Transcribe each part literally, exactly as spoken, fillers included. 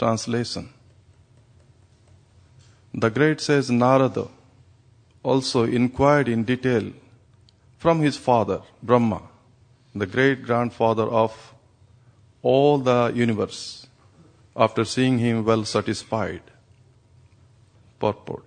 translation. The great sage Narada also inquired in detail from his father, Brahma, the great-grandfather of all the universe, after seeing him well satisfied. Purport.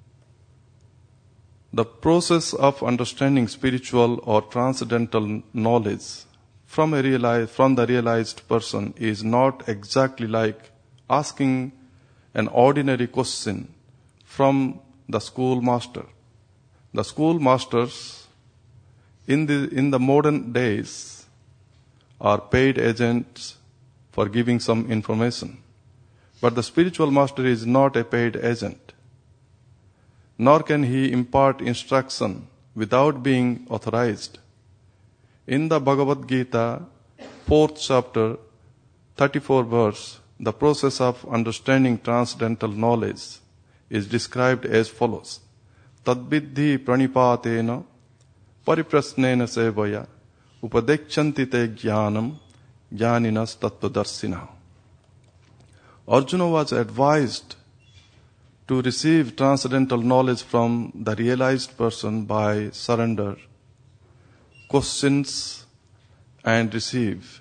The process of understanding spiritual or transcendental knowledge from, a realized, from the realized person is not exactly like asking an ordinary question from the schoolmaster. The schoolmasters in the, in the modern days are paid agents for giving some information. But the spiritual master is not a paid agent, nor can he impart instruction without being authorized. In the Bhagavad Gita, fourth chapter, thirty-fourth verse, the process of understanding transcendental knowledge is described as follows. Tadviddhi pranipatena pariprasnena sevaya upadekchanti te jnanam jnaninas tattvadarshina. Arjuna was advised to receive transcendental knowledge from the realized person by surrender, questions, and receive.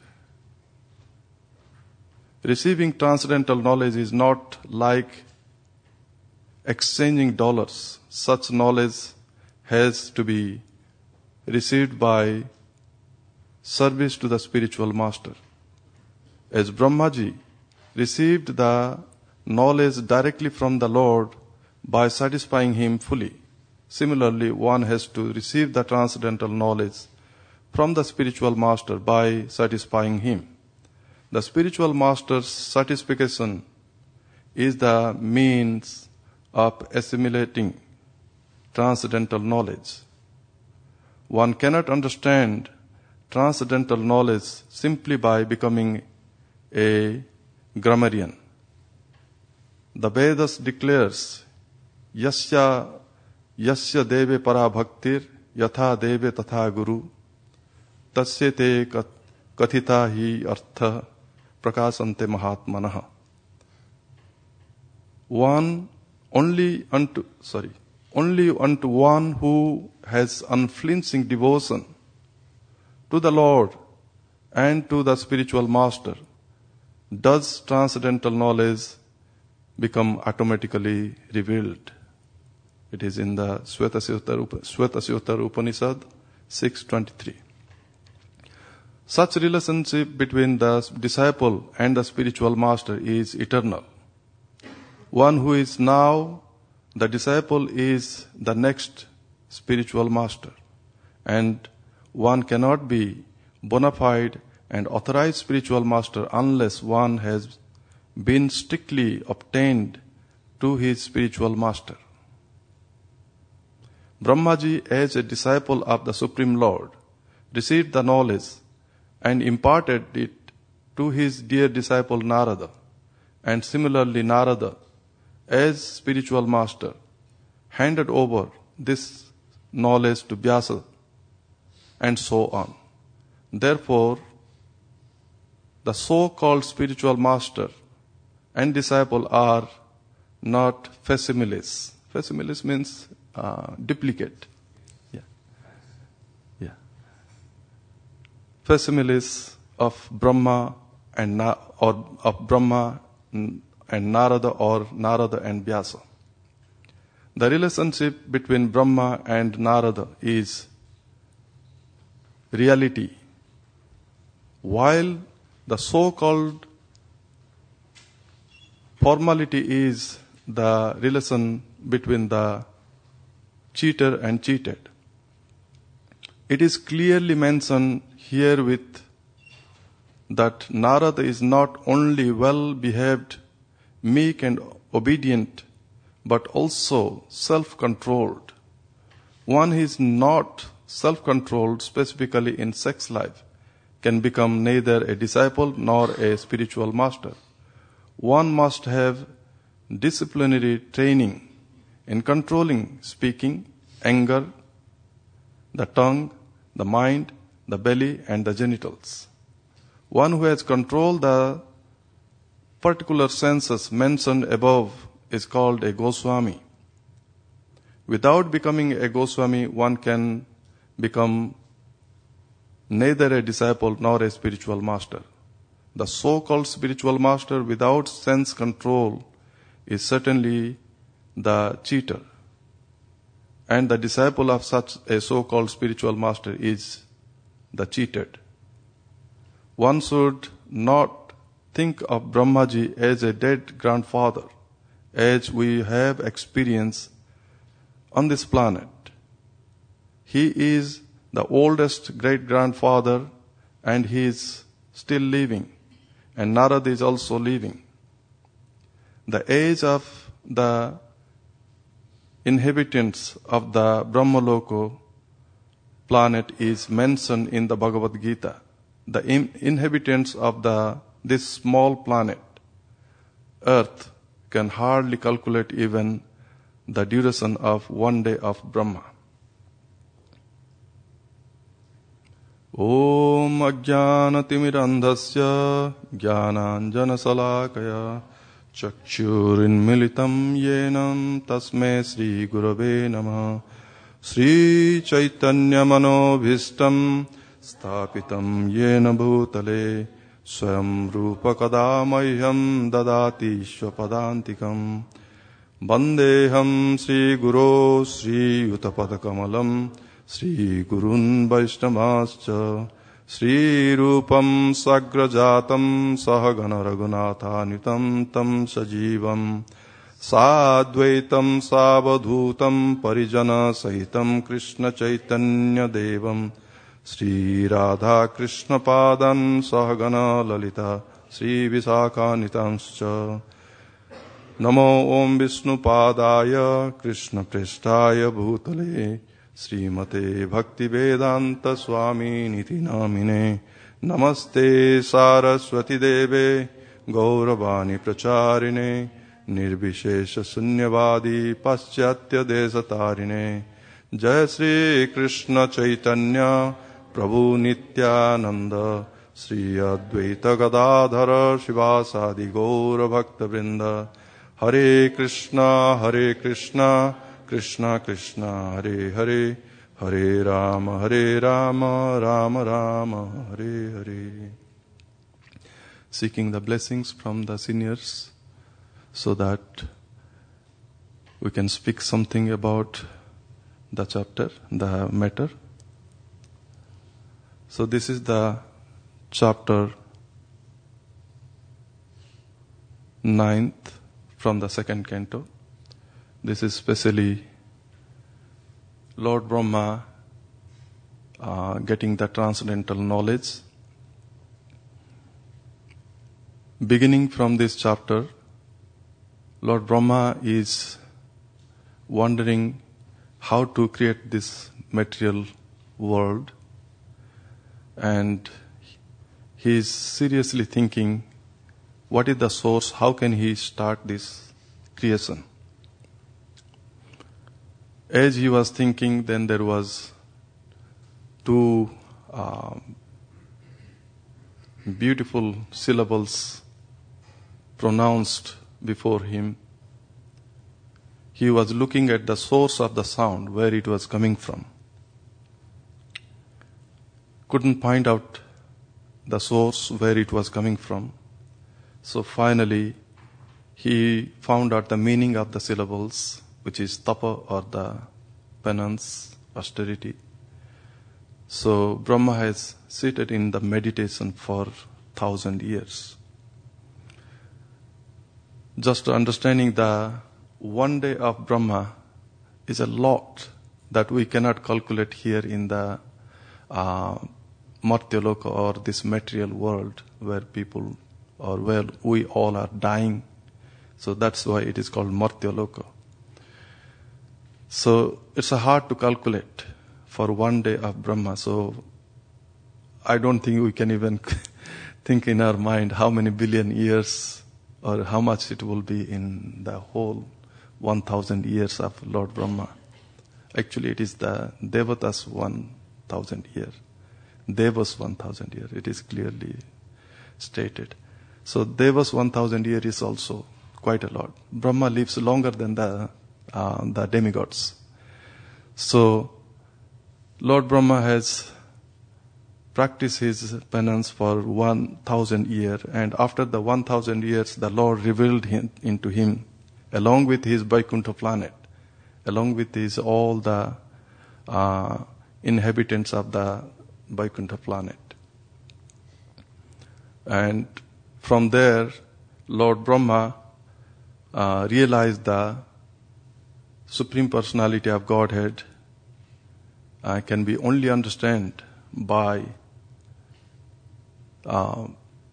Receiving transcendental knowledge is not like exchanging dollars. Such knowledge has to be received by service to the spiritual master. As Brahmaji received the knowledge directly from the Lord by satisfying him fully, similarly one has to receive the transcendental knowledge from the spiritual master by satisfying him. The spiritual master's satisfaction is the means of assimilating transcendental knowledge. One cannot understand transcendental knowledge simply by becoming a grammarian. The Vedas declares, Yasya Yasya deve para bhaktir yatha deve tatha guru tasya te kathita hi artha prakasante mahatmanah. One only unto sorry only unto one who has unflinching devotion to the Lord and to the spiritual master does transcendental knowledge become automatically revealed. It is in the Shvetasyotar Upanishad six twenty-three. Such relationship between the disciple and the spiritual master is eternal. One who is now the disciple is the next spiritual master, and one cannot be bona fide and authorized spiritual master unless one has been strictly obtained to his spiritual master. Brahmaji, as a disciple of the Supreme Lord, received the knowledge and imparted it to his dear disciple Narada, and similarly Narada, as spiritual master, handed over this knowledge to Vyasa, and so on. Therefore, the so-called spiritual master and disciple are not facsimiles. Facsimiles means uh, duplicate. Yeah. Yeah. Facsimiles of Brahma and Na- or of Brahma and Narada or Narada and Vyasa. The relationship between Brahma and Narada is reality, while the so-called formality is the relation between the cheater and cheated. It is clearly mentioned herewith that Narada is not only well-behaved, meek and obedient, but also self-controlled. One who is not self-controlled, specifically in sex life, can become neither a disciple nor a spiritual master. One must have disciplinary training in controlling speaking, anger, the tongue, the mind, the belly, and the genitals. One who has controlled the particular census mentioned above is called a Goswami. Without becoming a Goswami, one can become neither a disciple nor a spiritual master. The so-called spiritual master without sense control is certainly the cheater. And the disciple of such a so-called spiritual master is the cheated. One should not think of Brahmaji as a dead grandfather, as we have experience on this planet. He is the oldest great-grandfather and he is still living. And Narad is also living. The age of the inhabitants of the Brahmaloka planet is mentioned in the Bhagavad Gita. The in- inhabitants of the this small planet, Earth, can hardly calculate even the duration of one day of Brahma. Om ajnanatimirandhasya jnananjanasalakaya chakshurinmilitam yenam tasmai Sri Gurave Namah. Sri Chaitanya Manobhishtam Sthapitam Yena Bhutale Swayam Rupa Kadamahyam Dadati Swapadantikam Vandeham Sri Guru Sri Utapadakamalam Sri Gurun Vaishnamascha Sri Rupam Sagrajatam Sahagana Raghunathanutam Tam Sajivam Sadvaitam Savadhutam Parijana Sahitam Krishna Chaitanya Devam Sri Radha Krishna Padan Sahagana Lalita Sri Visakha Nitamscha Namo Om Vishnu Padaya Krishna Presthaya Bhutale Srimate Bhakti Vedanta Swami Niti Namine Namaste Saraswati Deve Gauravani Pracharine Nirvishesha Sunyavadi Paschatya Desatarine Jai Sri Krishna Chaitanya Prabhu Nityananda Sri Advaita Gadadhara Shivasadi Gaura Bhakta Vrinda Hare Krishna Hare Krishna Krishna Krishna Hare Hare Hare Rama Hare Rama Rama Rama Hare Hare. Seeking the blessings from the seniors so that we can speak something about the chapter, the matter. So this is the chapter ninth from the second canto. This is specially Lord Brahma uh, getting the transcendental knowledge. Beginning from this chapter, Lord Brahma is wondering how to create this material world, and he is seriously thinking, what is the source, how can he start this creation? As he was thinking, then there was two um, beautiful syllables pronounced before him. He was looking at the source of the sound, where it was coming from. Couldn't find out the source where it was coming from. So finally, he found out the meaning of the syllables, which is tapa, or the penance, austerity. So Brahma has seated in the meditation for thousand years. Just understanding the one day of Brahma is a lot that we cannot calculate here in the uh, Martyaloka, or this material world where people, or where we all are dying. So that's why it is called Martyaloka. So it's hard to calculate for one day of Brahma. So I don't think we can even think in our mind how many billion years or how much it will be in the whole one thousand years of Lord Brahma. Actually, it is the Devatas one thousand year. Devas one thousand year. It is clearly stated. So Devas one thousand years is also quite a lot. Brahma lives longer than the uh, the demigods. So Lord Brahma has practiced his penance for one thousand years, and after the one thousand years, the Lord revealed him, into him, along with his Vaikuntha planet, along with his all the uh, inhabitants of the Vaikuntha planet. And from there, Lord Brahma uh, realized the Supreme Personality of Godhead uh, can be only understood by uh,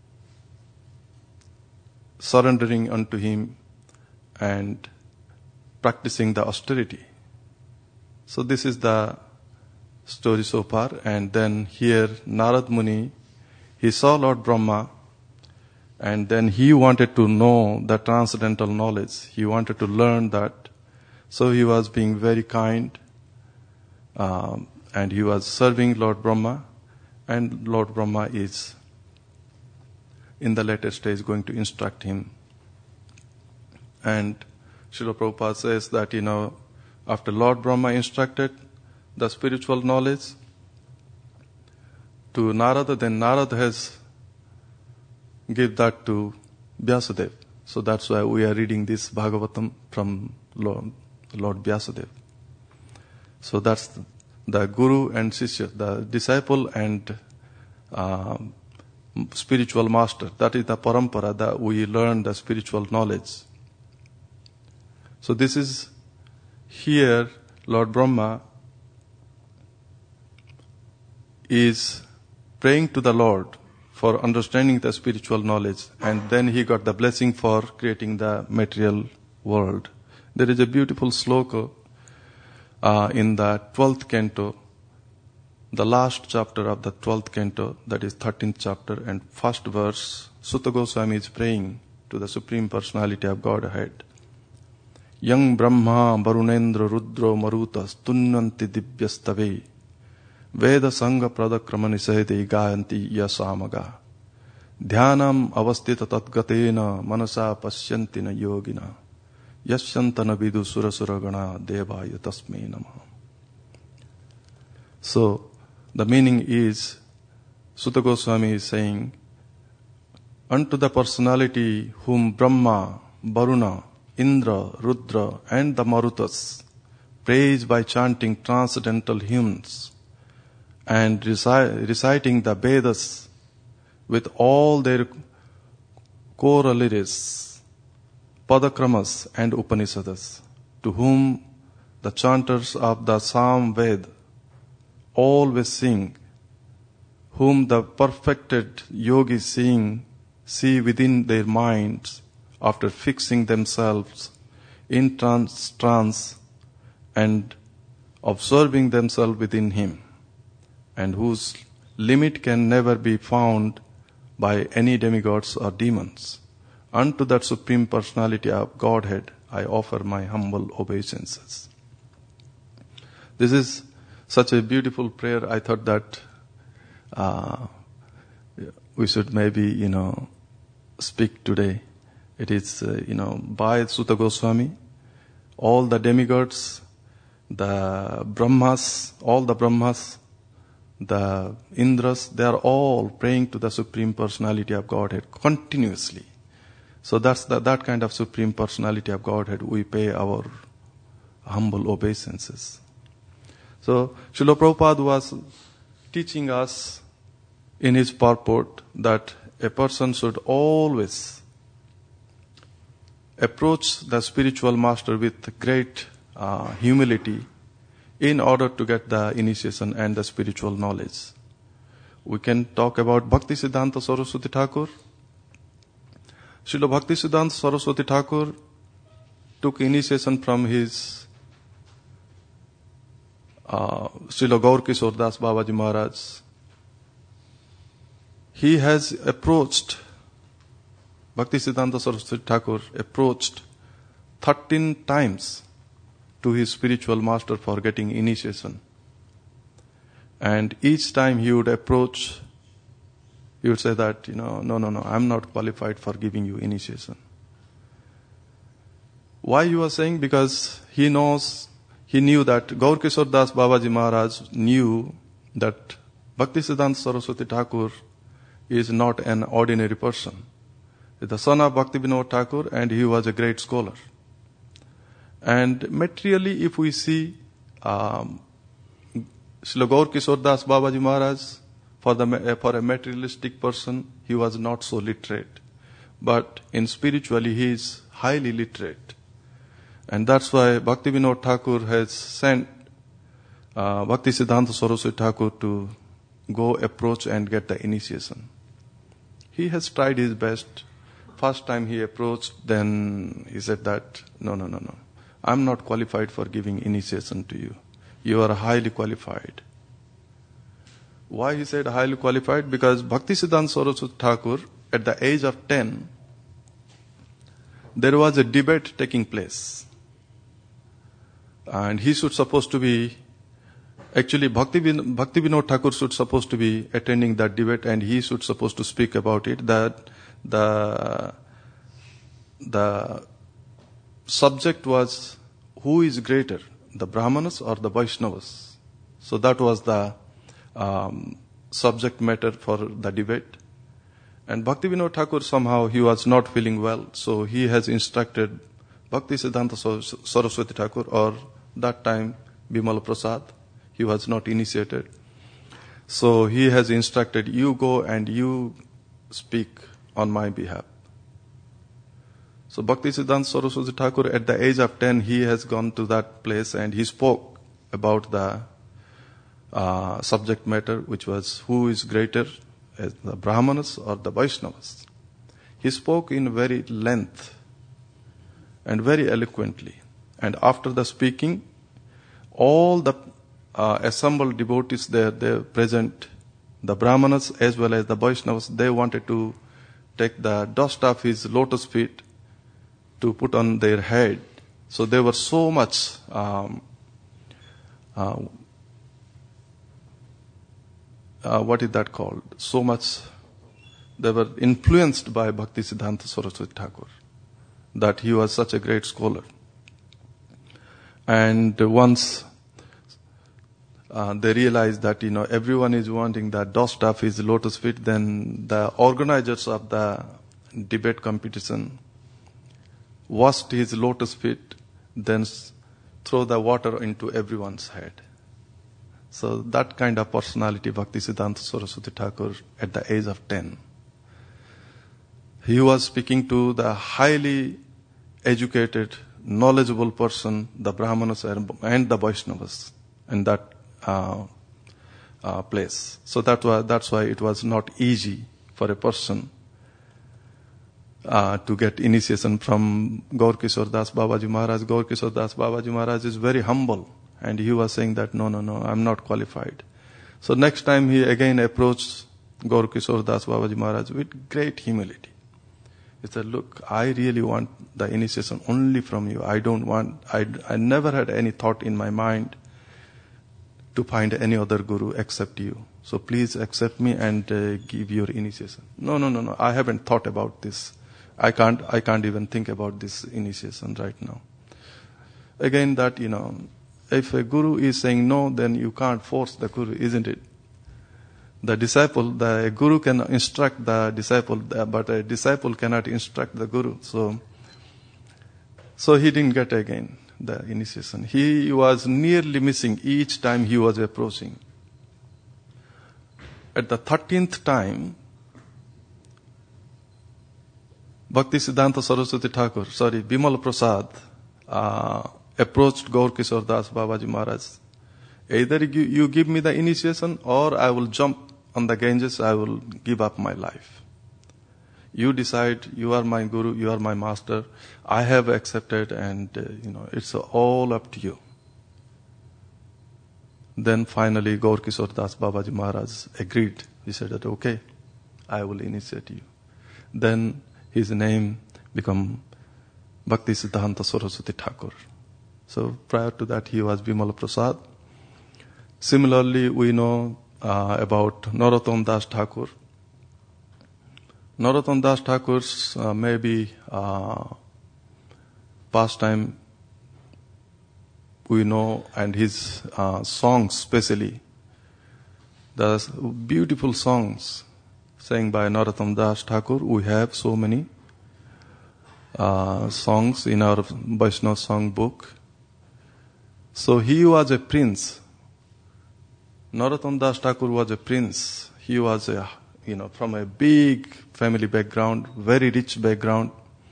surrendering unto Him and practicing the austerity. So this is the story so far. And then here Narad Muni, he saw Lord Brahma, and then he wanted to know the transcendental knowledge. He wanted to learn that. So he was being very kind, um, and he was serving Lord Brahma, and Lord Brahma is in the later stage going to instruct him. And Srila Prabhupada says that, you know, after Lord Brahma instructed the spiritual knowledge to Narada, then Narada has give that to Vyasadeva. So that's why we are reading this Bhagavatam from Lord, Lord Vyasadeva. So that's the, the Guru and Shishya, the disciple and uh, spiritual master. That is the parampara that we learn the spiritual knowledge. So this is here Lord Brahma is praying to the Lord for understanding the spiritual knowledge, and then he got the blessing for creating the material world. There is a beautiful sloka uh, in the twelfth canto, the last chapter of the twelfth canto, that is thirteenth chapter, and first verse. Sutta Goswami is praying to the Supreme Personality of Godhead. Yang Brahma Varunendra Rudro Marutas Tunnanti Divyastave Veda Sangha Pradakramani Sahide Gayanti Yasamaga Dhyanam Avastita Tatgatena Manasa Pasyantina Yogina Yashantana Vidu Surasuragana Devaya Tasme Namah. So the meaning is, Sutta Goswami is saying, unto the personality whom Brahma, Varuna, Indra, Rudra and the Marutas praise by chanting transcendental hymns and reci- reciting the Vedas with all their corollaries, Padakramas and Upanishads, to whom the chanters of the Sam Ved always sing, whom the perfected yogis sing, see within their minds after fixing themselves in trance, trance and observing themselves within Him, and whose limit can never be found by any demigods or demons. Unto that Supreme Personality of Godhead, I offer my humble obeisances. This is such a beautiful prayer. I thought that uh, we should maybe, you know, speak today. It is, uh, you know, by Sutta Goswami, all the demigods, the Brahmas, all the Brahmas, the Indras, they are all praying to the Supreme Personality of Godhead continuously. So that's the, that kind of Supreme Personality of Godhead we pay our humble obeisances. So Srila Prabhupada was teaching us in his purport that a person should always approach the spiritual master with great uh, humility in order to get the initiation and the spiritual knowledge. We can talk about Bhakti Siddhanta Saraswati Thakur. Srila Bhakti Siddhanta Saraswati Thakur took initiation from his uh, Srila Gaur Kishore Das Babaji Maharaj. He has approached, Bhakti Siddhanta Saraswati Thakur approached thirteen times to his spiritual master for getting initiation. And each time he would approach he would say that, you know, no, no, no, I'm not qualified for giving you initiation. Why he was saying? Because he knows, he knew that Gaur Kishore Das Babaji Maharaj knew that Bhaktisiddhanta Saraswati Thakur is not an ordinary person. He's the son of Bhakti Vinod Thakur, and he was a great scholar. And materially, if we see, um, Srila Gaur Kishore Das Babaji Maharaj, for, the, for a materialistic person, he was not so literate. But in spiritually, he is highly literate. And that's why Bhakti Vinod Thakur has sent uh, Bhaktisiddhanta Saraswati Thakur to go approach and get the initiation. He has tried his best. First time he approached, then he said that, no, no, no, no. I'm not qualified for giving initiation to you. You are highly qualified. Why he said highly qualified? Because Bhaktisiddhanta Saraswati Thakur, at the age of ten, there was a debate taking place. And he should supposed to be, actually Bhakti, Bhakti Vinod Thakur should supposed to be attending that debate, and he should supposed to speak about it. That the, the subject was, who is greater, the Brahmanas or the Vaishnavas? So that was the um, subject matter for the debate. And Bhakti Vinod Thakur, somehow he was not feeling well, so he has instructed Bhaktisiddhanta Saraswati Thakur, or that time Bimala Prasad, he was not initiated. So he has instructed, you go and you speak on my behalf. So Bhaktisiddhanta Saraswati Thakur, at the age of ten, he has gone to that place and he spoke about the uh, subject matter, which was who is greater, as the Brahmanas or the Vaishnavas. He spoke in very length and very eloquently. And after the speaking, all the uh, assembled devotees there, they present, the Brahmanas as well as the Vaishnavas, they wanted to take the dust of his lotus feet to put on their head. So they were so much um, uh, uh, what is that called? So much, they were influenced by Bhaktisiddhanta Saraswati Thakur, that he was such a great scholar. And once uh, they realized that, you know, everyone is wanting the dust of his lotus feet, then the organizers of the debate competition washed his lotus feet, then throw the water into everyone's head. So that kind of personality, Bhaktisiddhanta Saraswati Thakur, at the age of ten. He was speaking to the highly educated, knowledgeable person, the Brahmanas and the Vaishnavas, in that uh, uh, place. So that was, that's why it was not easy for a person uh, to get initiation from Gaur Kishore Das Babaji Maharaj. Gaur Kishore Das Babaji Maharaj is very humble, and he was saying that, no, no, no, I'm not qualified. So next time he again approached Gaur Kishore Das Babaji Maharaj with great humility. He said, look, I really want the initiation only from you. I don't want, I, I never had any thought in my mind to find any other guru except you. So please accept me and uh, give your initiation. No, no, no, no, I haven't thought about this. I can't, I can't even think about this initiation right now. Again, that, you know, if a guru is saying no, then you can't force the guru, isn't it? The disciple, the guru can instruct the disciple, but a disciple cannot instruct the guru. So, so he didn't get again the initiation. He was nearly missing each time he was approaching. At the thirteenth time, Bhaktisiddhanta Saraswati Thakur, sorry, Bimala Prasad, uh, approached Gaur Kishore Das Babaji Maharaj. Either you, you give me the initiation, or I will jump on the Ganges, I will give up my life. You decide, you are my guru, you are my master. I have accepted, and uh, you know, it's all up to you. Then finally Gaur Kishore Das Babaji Maharaj agreed. He said that, okay, I will initiate you. Then his name became Bhaktisiddhanta Saraswati Thakur. So prior to that he was Bimala Prasad. Similarly, we know uh, about Narottam Das Thakur. Narottam Das Thakur's uh, maybe uh, pastime we know, and his uh, songs especially. The beautiful songs sang by Narottam Das Thakur. We have so many uh, songs in our Vaishnava song book. So he was a prince. Narottam Das Thakur was a prince. He was a, you know, from a big family background, very rich background.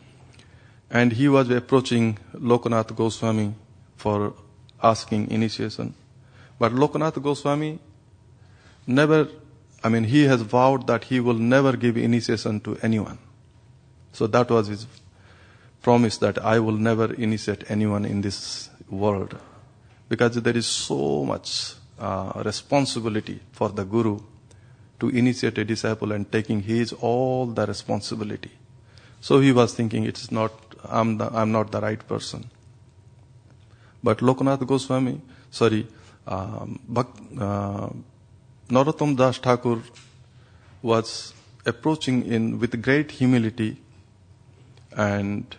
And he was approaching Lokanath Goswami for asking initiation. But Lokanath Goswami never, I mean, he has vowed that he will never give initiation to anyone. So that was his promise, that I will never initiate anyone in this world. Because there is so much uh, responsibility for the Guru to initiate a disciple and taking his all the responsibility. So he was thinking, it's not, I'm, the, I'm not the right person. But Lokanath Goswami, sorry, um, uh, Narottam Das Thakur was approaching in with great humility, and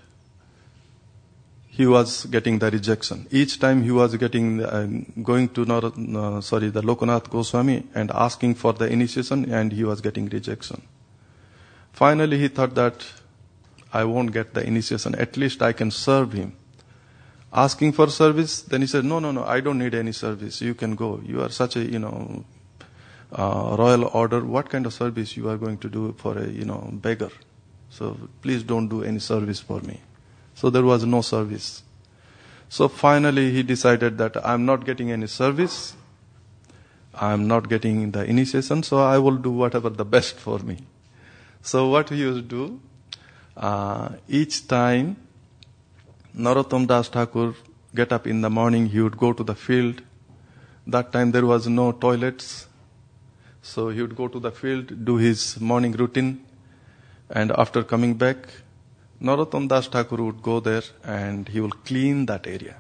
he was getting the rejection. Each time he was getting uh, going to Nar- uh, sorry the Lokanath Goswami and asking for the initiation, and he was getting rejection. Finally, he thought that I won't get the initiation. At least I can serve him. Asking for service, then he said, no, no, no, I don't need any service. You can go. You are such a, you know, uh, royal order. What kind of service you are going to do for a, you know, beggar? So please don't do any service for me. So there was no service. So finally he decided that I'm not getting any service. I'm not getting the initiation, so I will do whatever the best for me. So what he used to do, uh, each time Narottam Das Thakur get up in the morning, he would go to the field. That time there was no toilets. So he would go to the field, do his morning routine, and after coming back, Narottam Das Thakur would go there and he will clean that area.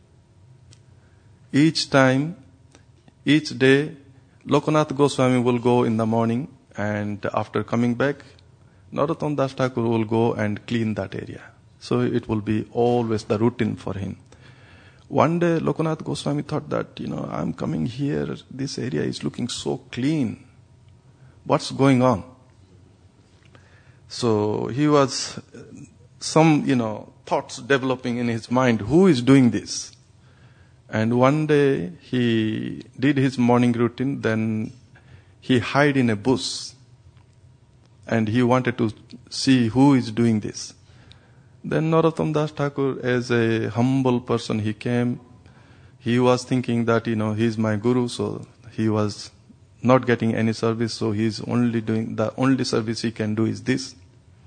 Each time, each day, Lokanath Goswami will go in the morning, and after coming back, Narottam Das Thakur will go and clean that area. So it will be always the routine for him. One day, Lokanath Goswami thought that, you know, I'm coming here, this area is looking so clean. What's going on? So he was, some, you know, thoughts developing in his mind, who is doing this? And one day he did his morning routine, then he hid in a bush and he wanted to see who is doing this. Then Narottam Das Thakur, as a humble person, he came. He was thinking that, you know, he's my guru, so he was not getting any service, so he's only doing, the only service he can do is this.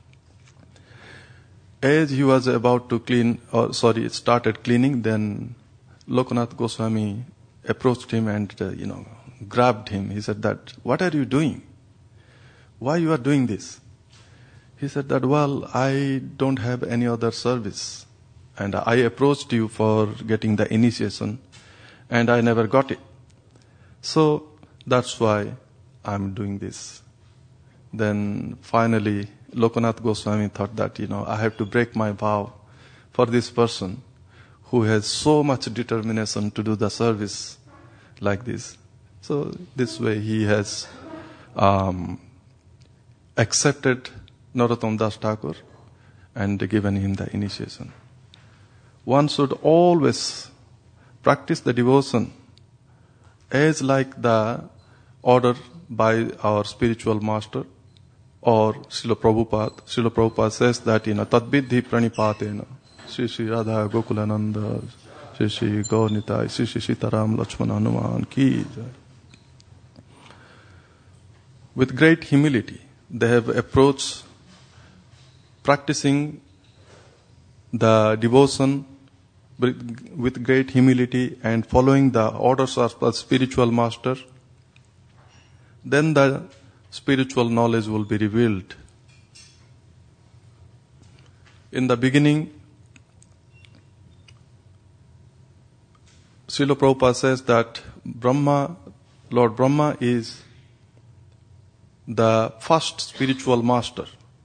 As he was about to clean, or sorry, started cleaning, then Lokanath Goswami approached him and, uh, you know, grabbed him. He said that, what are you doing? Why you are doing this? He said that, well, I don't have any other service. And I approached you for getting the initiation, and I never got it. So that's why I'm doing this. Then finally, Lokanath Goswami thought that, you know, I have to break my vow for this person who has so much determination to do the service like this. So this way he has um, accepted Narottam Das Thakur and given him the initiation. One should always practice the devotion as like the order by our spiritual master or Srila Prabhupada. Srila Prabhupada says that, you know, Tadvidhi Pranipatena, Sri Sri Radha Gokulananda, Sri Sri Gaurnitai, Sri Sri Sitaram Lakshmana Hanuman Ki. With great humility, they have approached practicing the devotion with great humility and following the orders of the spiritual master. Then the spiritual knowledge will be revealed. In the beginning, Srila Prabhupada says that Brahma, Lord Brahma is the first spiritual master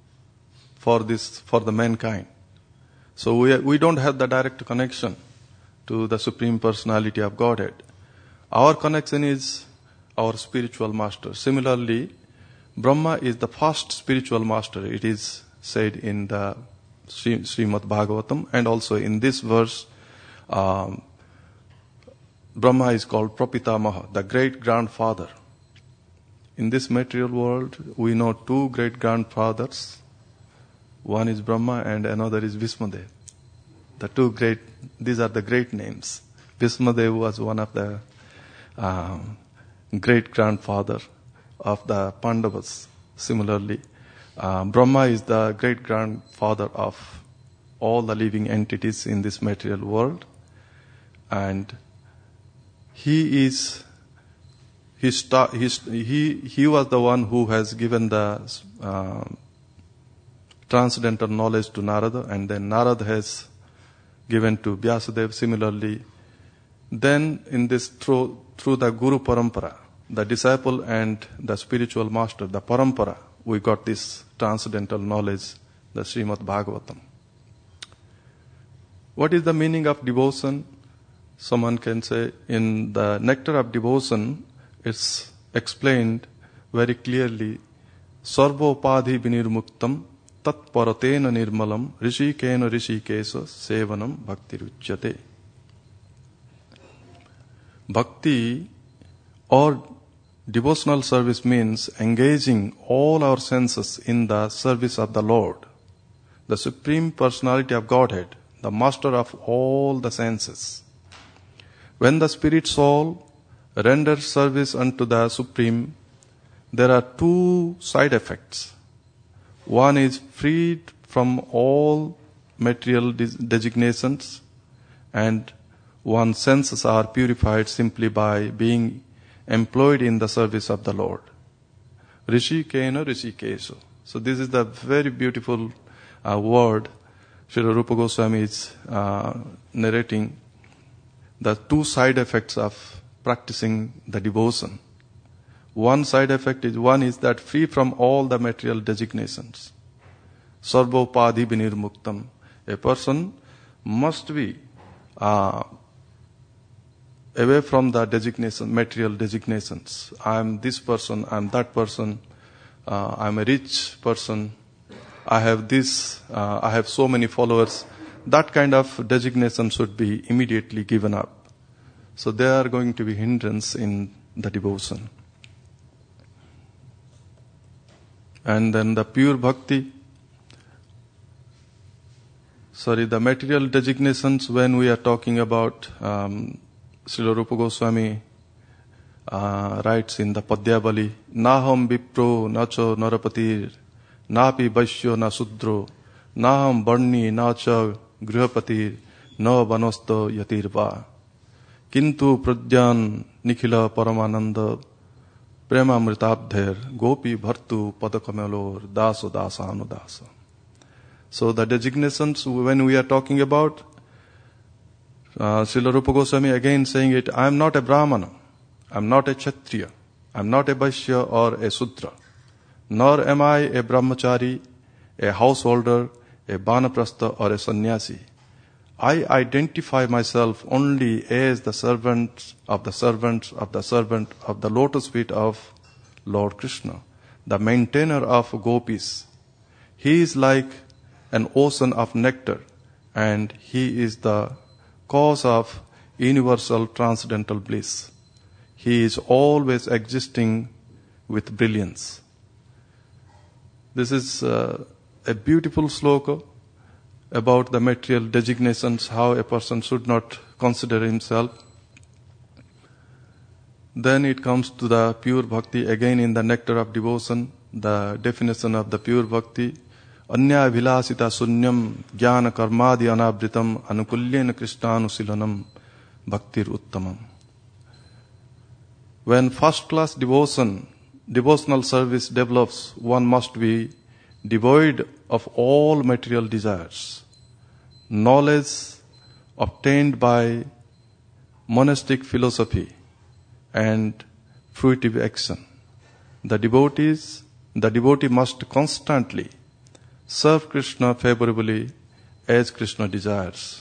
for this, for the mankind. So we, we don't have the direct connection to the Supreme Personality of Godhead. Our connection is our spiritual master. Similarly, Brahma is the first spiritual master. It is said in the Sri, Srimad Bhagavatam, and also in this verse, um, Brahma is called Prapitamaha, the great grandfather. In this material world, we know two great grandfathers. One is Brahma and another is Bhismadev. The two great, these are the great names. Bhismadev was one of the um, great grandfather of the Pandavas. Similarly, uh, Brahma is the great grandfather of all the living entities in this material world, and he is he sta- he he he was the one who has given the uh, transcendental knowledge to Narada, and then Narada has given to Vyasadeva. Similarly, then in this through through the Guru Parampara, the disciple and the spiritual master, the Parampara, we got this transcendental knowledge, the Srimad Bhagavatam. What is the meaning of devotion? Someone can say in the Nectar of Devotion, it's explained very clearly, Sarvopadhi vinirmuktam tat paratena nirmalam rishikena rishikesa sevanam bhaktiruchyate. Bhakti or devotional service means engaging all our senses in the service of the Lord, the Supreme Personality of Godhead, the master of all the senses. When the spirit soul renders service unto the Supreme, there are two side effects. One is freed from all material designations, and one's senses are purified simply by being employed in the service of the Lord. Rishikena Rishikesu. So this is the very beautiful uh, word Srila Rupa Goswami is uh, narrating, the two side effects of practicing the devotion. One side effect is, one is that free from all the material designations. Sarvopadhi vinirmuktam. A person must be uh, away from the designation, material designations. I am this person, I am that person, uh, I am a rich person, I have this, uh, I have so many followers. That kind of designation should be immediately given up. So they are going to be hindrance in the devotion. And then the pure bhakti, sorry, the material designations, when we are talking about, um, Srila Rupa Goswami uh, writes in the Padyavali, Naham vipro nacho narapatir, napi vaishyo na sudro, naham barni nacha grihapatir, na vanosto yatirva. Kintu pradyan nikhila paramananda, prema mritabdher, gopi bhartu padakamalor, daso dasanu dasa. So the designations, when we are talking about, Uh, Srila Rupa Goswami again saying it, I am not a Brahmana, I am not a Kshatriya, I am not a Vaishya or a Sudra, nor am I a Brahmachari, a householder, a Banaprastha or a Sannyasi. I identify myself only as the servant of the servant of the servant of the lotus feet of Lord Krishna, the maintainer of gopis. He is like an ocean of nectar, and he is the cause of universal transcendental bliss. He is always existing with brilliance. This is uh, a beautiful sloka about the material designations, how a person should not consider himself. Then it comes to the pure bhakti, again in the Nectar of Devotion, the definition of the pure bhakti. Anya vilasita sunyam jnana karmadi anabritam anukulyena krishnanusilanam bhaktir uttamam. When first class devotion, devotional service develops, one must be devoid of all material desires. Knowledge obtained by monastic philosophy and fruitive action. The devotees, the devotee must constantly serve Krishna favorably as Krishna desires.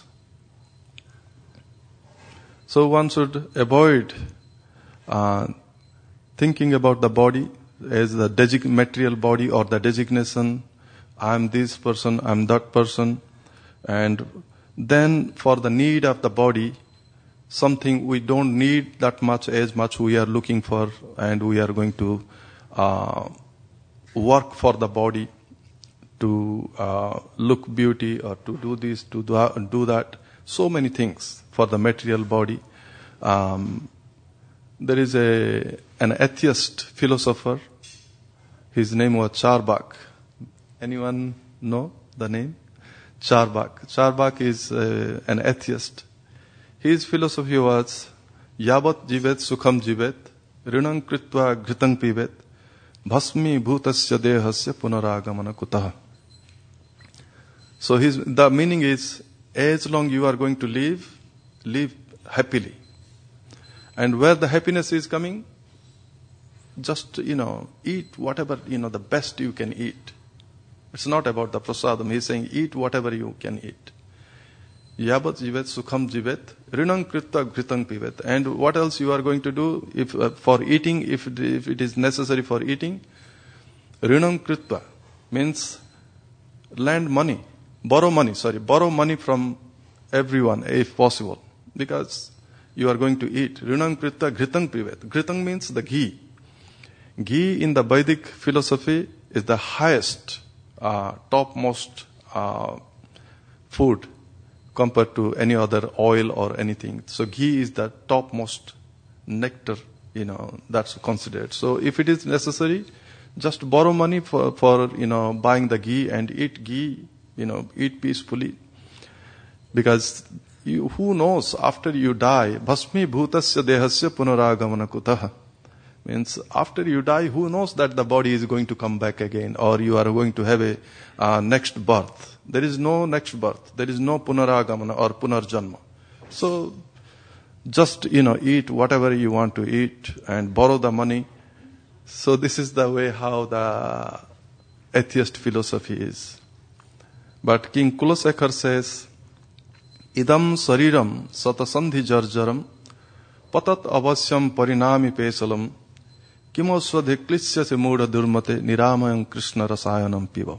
So one should avoid uh, thinking about the body as the desig- material body or the designation, I am this person, I am that person, and then for the need of the body, something we don't need that much as much we are looking for, and we are going to uh, work for the body to uh, look beauty or to do this, to do, do that. So many things for the material body. Um, there is a an atheist philosopher. His name was Charbak. Anyone know the name? Charbak. Charbak is uh, an atheist. His philosophy was Yavat jivet sukham jivet rinam kritva ghritam pivet bhasmi bhutasya dehasya punaragamana kutah. So his, the meaning is, as long you are going to live, live happily. And where the happiness is coming, just, you know, eat whatever, you know, the best you can eat. It's not about the prasadam. He's saying, eat whatever you can eat. Yabat jivet sukham jivet rinam kritva ghritam pivet. And what else you are going to do if uh, for eating, if it, if it is necessary for eating? Rinam kritva means lend money, borrow money, sorry, borrow money from everyone if possible, because you are going to eat. Rinam kritva ghritam pivet. Ghritam means the ghee. Ghee in the Vedic philosophy is the highest, uh, topmost uh, food compared to any other oil or anything. So ghee is the topmost nectar, you know, that's considered. So if it is necessary, just borrow money for, for, you know, buying the ghee and eat ghee, you know, eat peacefully. Because you, who knows, after you die, bhasmi bhutasya dehasya punaragamana kutah. Means after you die, who knows that the body is going to come back again, or you are going to have a uh, next birth. There is no next birth. There is no punaragamana or punarjanma. So just, you know, eat whatever you want to eat and borrow the money. So this is the way how the atheist philosophy is. But King Kulasekhar says, idam sariram satasandhi jarjaram patat avasyam parinami pesalam kimoswadhiklisya se muda durmate niramayam krishna rasayanam piva.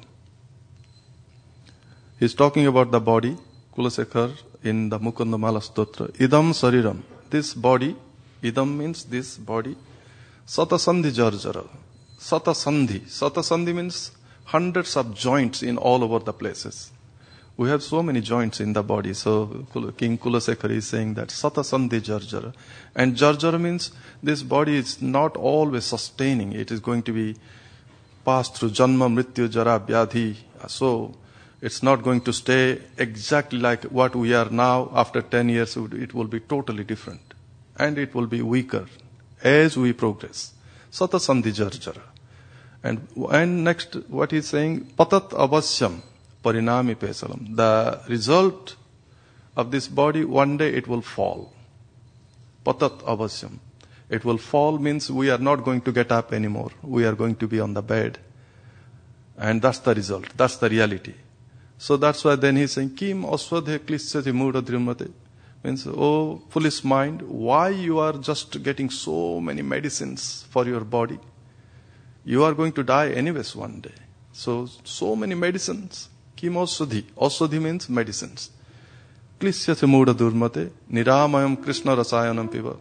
He is talking about the body, Kulasekhar, in the Mukundamala Stotra. Idam sariram, this body, idam means this body, satasandhi jarjara. Satasandhi. Satasandhi means hundreds of joints in all over the places. We have so many joints in the body. So King Kulasekhar is saying that satasandhi jarjara. And jarjara means this body is not always sustaining. It is going to be passed through janma, mrityu, jara, vyadhi. So it's not going to stay exactly like what we are now. After ten years, it will be totally different. And it will be weaker as we progress. Satasandhi jarjara. And, and next, what he's saying, patat avasyam parinami pesalam. The result of this body, one day it will fall. Patat avasyam. It will fall means we are not going to get up anymore. We are going to be on the bed. And that's the result. That's the reality. So that's why then he's saying, Kim oswadhe klisyati muda drimate. Means, oh, foolish mind, why you are just getting so many medicines for your body? You are going to die anyways one day. So, so many medicines. Kim oswadhi. Oswadhi means medicines. Klisyati muda durmate. Niramayam krishna rasayanam piva.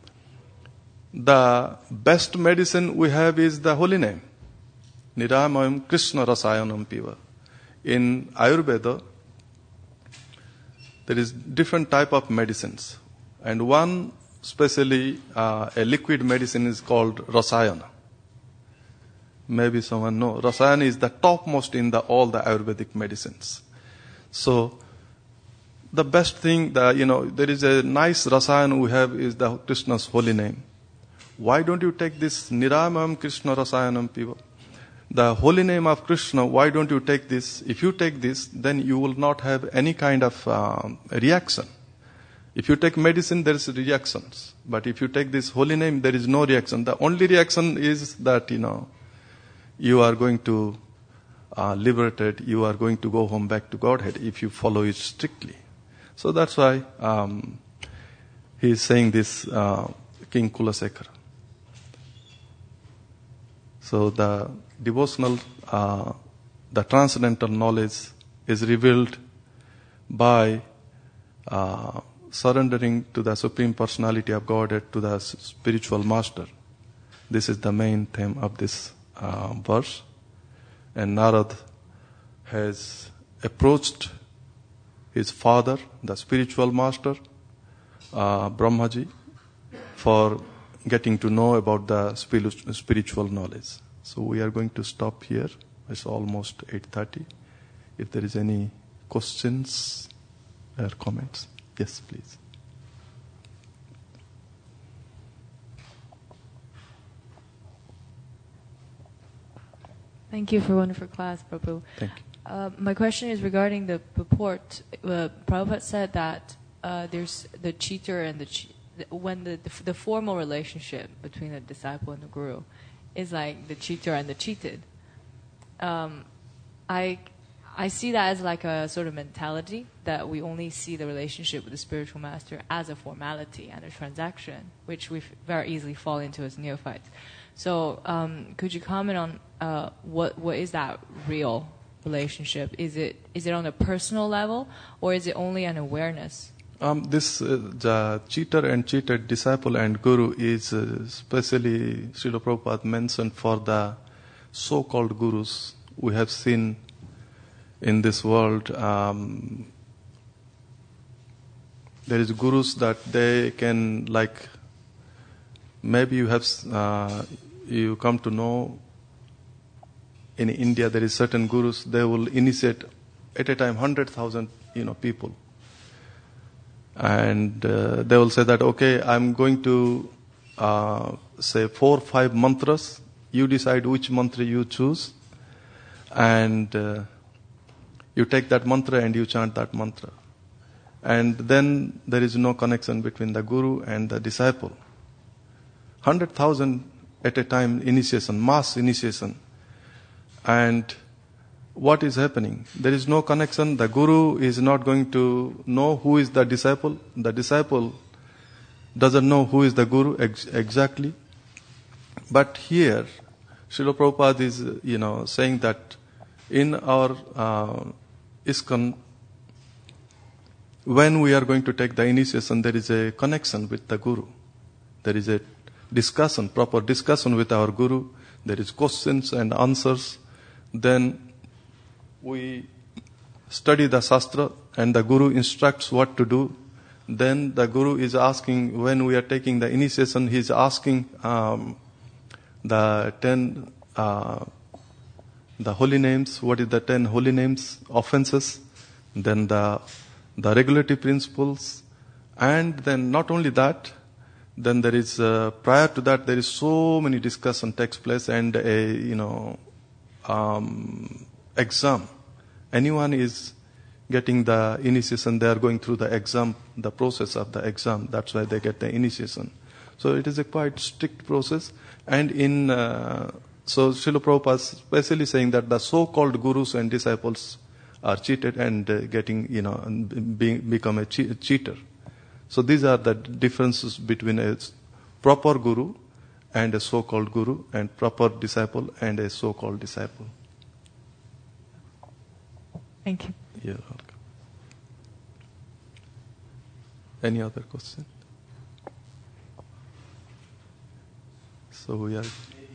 The best medicine we have is the holy name. Niramayam krishna rasayanam piva. In Ayurveda, there is different type of medicines. And one, especially uh, a liquid medicine is called rasayana. Maybe someone knows. Rasayana is the topmost in the all the Ayurvedic medicines. So, the best thing, that you know, there is a nice rasayana we have is the Krishna's holy name. Why don't you take this Niramayam Krishna Rasayanam Piva? The holy name of Krishna, why don't you take this? If you take this, then you will not have any kind of uh, reaction. If you take medicine, there is reactions. But if you take this holy name, there is no reaction. The only reaction is that, you know, you are going to uh, liberated, you are going to go home back to Godhead if you follow it strictly. So that's why um, he is saying this, uh, King Kulasekara. So the devotional, uh, the transcendental knowledge is revealed by uh, surrendering to the Supreme Personality of Godhead, to the spiritual master. This is the main theme of this uh, verse. And Narad has approached his father, the spiritual master, uh, Brahmaji, for getting to know about the spiritual knowledge. So we are going to stop here. It's almost eight thirty. If there is any questions or comments. Yes, please. Thank you for a wonderful class, Prabhu. Thank you. Uh, my question is regarding the purport. Uh, Prabhupada said that uh, there's the cheater and the che- when the, the the formal relationship between the disciple and the guru is like the cheater and the cheated. Um, I I see that as like a sort of mentality that we only see the relationship with the spiritual master as a formality and a transaction, which we very easily fall into as neophytes. So, um, could you comment on uh, what what is that real relationship? Is it is it on a personal level, or is it only an awareness? Um, this uh, the cheater and cheated disciple and guru is uh, specially Srila Prabhupada mentioned for the so-called gurus we have seen in this world. Um, there is gurus that they can, like, maybe you have uh, you come to know in India there is certain gurus, they will initiate at a time one hundred thousand you know people. And uh, they will say that, okay, I'm going to uh, say four or five mantras. You decide which mantra you choose. And uh, you take that mantra and you chant that mantra. And then there is no connection between the guru and the disciple. one hundred thousand at a time initiation, mass initiation. And what is happening? There is no connection. The guru is not going to know who is the disciple. The disciple doesn't know who is the guru ex- exactly. But here, Srila Prabhupada is, you know, saying that in our uh, ISKCON, when we are going to take the initiation, there is a connection with the guru. There is a discussion, proper discussion with our guru. There is questions and answers. Then we study the Shastra and the Guru instructs what to do. Then the Guru is asking, when we are taking the initiation, he is asking um, the ten, uh, the holy names, what is the ten holy names, offenses, then the, the regulatory principles, and then not only that, then there is, uh, prior to that, there is so many discussion takes place and a, you know, um, exam. Anyone is getting the initiation, they are going through the exam, the process of the exam. That's why they get the initiation. So it is a quite strict process. And in, uh, so Srila Prabhupada is specially saying that the so-called gurus and disciples are cheated and uh, getting, you know, being, become a che- cheater. So these are the differences between a proper guru and a so-called guru, and proper disciple and a so-called disciple. Thank you. You're welcome. Any other question? So we are.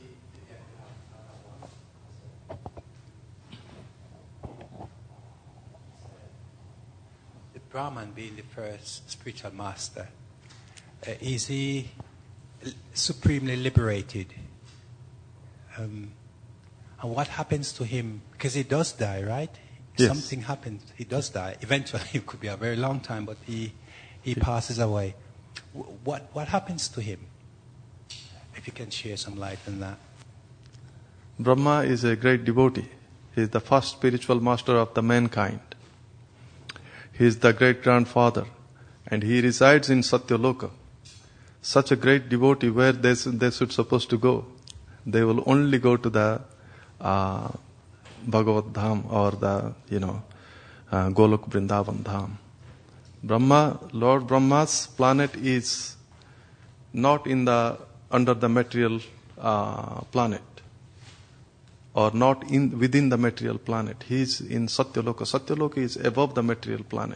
The Brahman being the first spiritual master, uh, is he supremely liberated? Um, and what happens to him? Because he does die, right? Yes. Something happens. He does die. Eventually, it could be a very long time, but he he passes away. W- what what happens to him? If you can share some light on that. Brahma is a great devotee. He is the first spiritual master of the mankind. He is the great grandfather, and he resides in Satyaloka. Such a great devotee, where they they should supposed to go? They will only go to the uh, Bhagavad Dham or the, you know, uh, Golok Vrindavan Dham. Brahma, Lord Brahma's planet is not in the under the material uh, planet, or not in within the material planet. He is in Satyaloka. Satyaloka is above the material planet.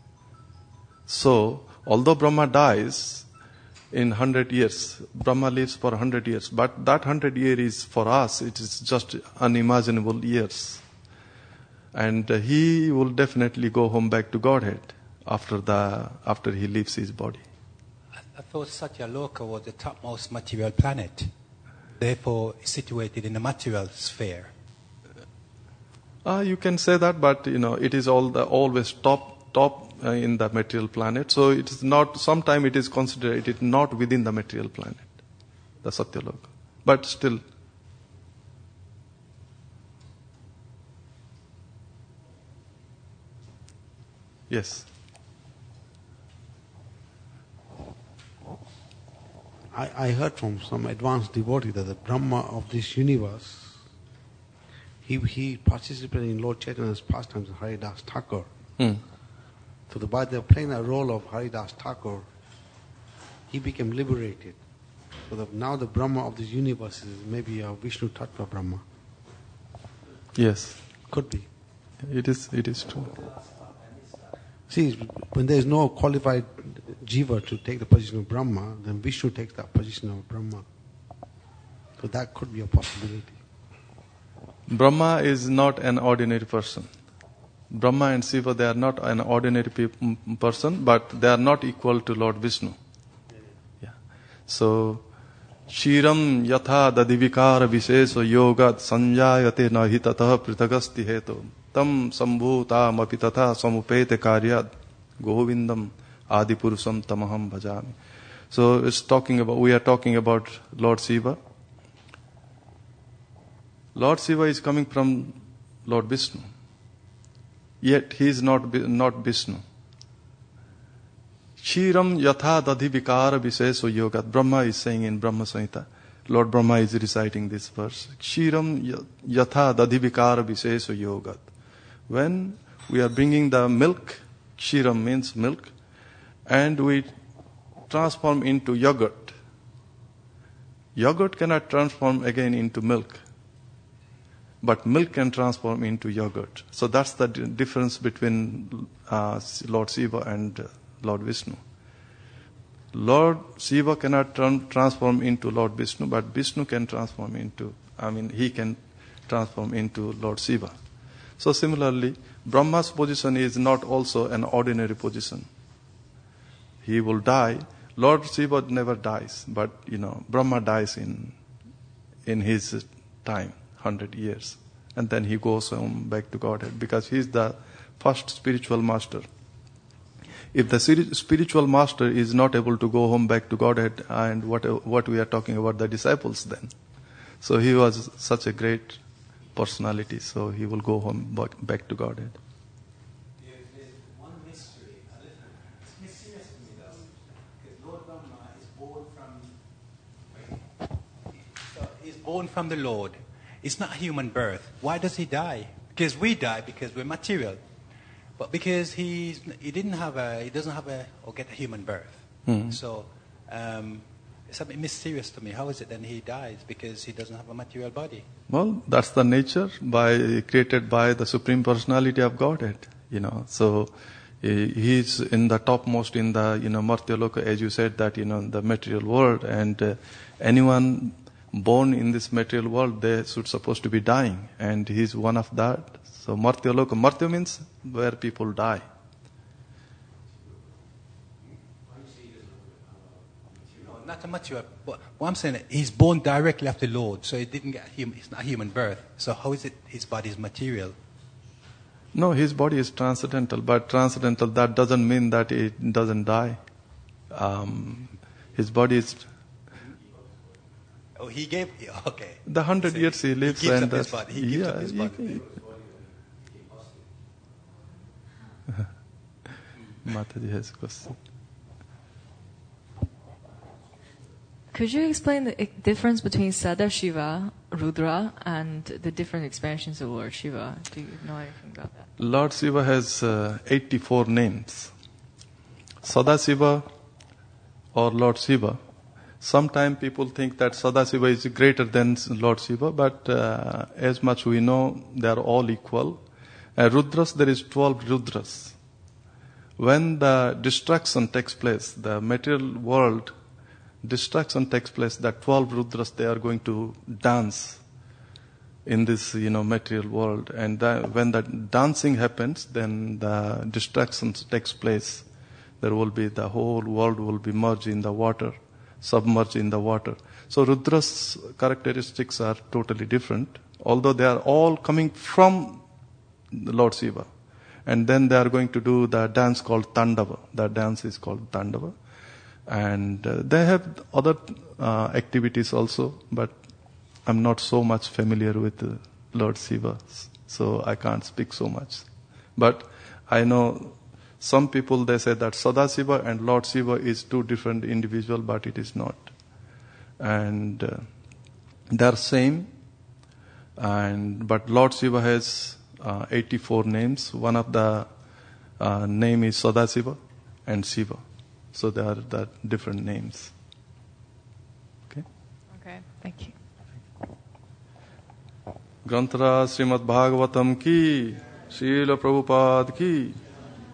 So, although Brahma dies in hundred years, Brahma lives for hundred years, but that hundred year is for us, it is just unimaginable years. And uh, he will definitely go home back to Godhead after the after he leaves his body. I, I thought Satyaloka was the topmost material planet, therefore situated in the material sphere. Uh, you can say that, but you know it is all the always top top uh, in the material planet. So it is not. Sometime it is considered it is not within the material planet, the Satyaloka, but still. Yes. I, I heard from some advanced devotee that the Brahma of this universe, he he participated in Lord Chaitanya's pastimes of Haridas Thakur. Hmm. So the, by the playing a role of Haridas Thakur, he became liberated. So the, now the Brahma of this universe is maybe a Vishnu Tattva Brahma. Yes. Could be. It is. It is true. See, when there is no qualified jiva to take the position of Brahma, then Vishnu takes that position of Brahma. So that could be a possibility. Brahma is not an ordinary person. Brahma and Shiva, they are not an ordinary pe- person, but they are not equal to Lord Vishnu. Yeah. So, Shiram yatha dadivikara visheso yogat sanjayate nahi tatah pritagasti heto tam sambhutam api tatha samupete karyad govindam adipurusam tamaham bhajami. So it's talking about, we are talking about Lord Shiva. Lord Shiva is coming from Lord Vishnu. Yet he is not not Vishnu. Shiram yatha dadhi vikara viseso yogat. Brahma is saying in Brahma Samhita. Lord Brahma is reciting this verse. Shiram yatha dadhi vikara viseso yogat. When we are bringing the milk, Shiram means milk, and we transform into yogurt. Yogurt cannot transform again into milk. But milk can transform into yogurt. So that's the d- difference between uh, Lord Shiva and uh, Lord Vishnu. Lord Shiva cannot turn, transform into Lord Vishnu, but Vishnu can transform into, I mean, he can transform into Lord Shiva. So similarly, Brahma's position is not also an ordinary position. He will die. Lord Shiva never dies, but, you know, Brahma dies in in his time. Hundred years, and then he goes home back to Godhead because he is the first spiritual master. If the spiritual master is not able to go home back to Godhead, and what what we are talking about the disciples then, so he was such a great personality, so he will go home back, back to Godhead. There's one mystery. It's mysterious to me though, because Lord Brahma is born from. So he's born from the Lord. It's not a human birth. Why does he die? Because we die because we're material, but because he's he didn't have a he doesn't have a or get a human birth. Mm-hmm. So um, it's a bit mysterious to me. How is it then he dies because he doesn't have a material body? Well, that's the nature by created by the Supreme Personality of Godhead. You know, so he, he's in the topmost in the you know Martyaloka, as you said, that you know the material world, and uh, anyone born in this material world, they should supposed to be dying, and he's one of that. So Martya Loka, Martya means where people die. No, not a material. But what I'm saying, he's born directly after the Lord, so he didn't get human. It's not a human birth. So how is it his body is material? No, his body is transcendental, but transcendental that doesn't mean that it doesn't die. Um, his body is. Oh, he gave. Okay. The hundred So years he lives, he gives and up his that's- body. He gives yeah, up his he- body. Mataji has a question. Could you explain the i- difference between Sadashiva Rudra and the different expansions of Lord Shiva? Do you know anything about that? Lord Shiva has uh, eighty-four names. Sadasiva or Lord Shiva. Sometimes people think that Sadasiva is greater than Lord Shiva, but uh, as much we know, they are all equal. Uh, Rudras, there is twelve Rudras. When the destruction takes place, the material world destruction takes place, that twelve Rudras, they are going to dance in this, you know, material world. And the, when the dancing happens, then the destruction takes place. There will be, the whole world will be merged in the water, submerged in the water. So Rudra's characteristics are totally different, although they are all coming from the Lord Shiva. And then they are going to do the dance called Tandava. The dance is called Tandava. And uh, they have other uh, activities also, but I'm not so much familiar with uh, Lord Shiva, so I can't speak so much. But I know some people, they say that Sadasiva and Lord Shiva is two different individuals, but it is not. And uh, they are same, and but Lord Shiva has uh, eighty-four names. One of the uh, name is Sadasiva and Shiva. So there are the different names. Okay. Okay, thank you. Granthara Srimad Bhagavatam ki, Srila Prabhupada ki.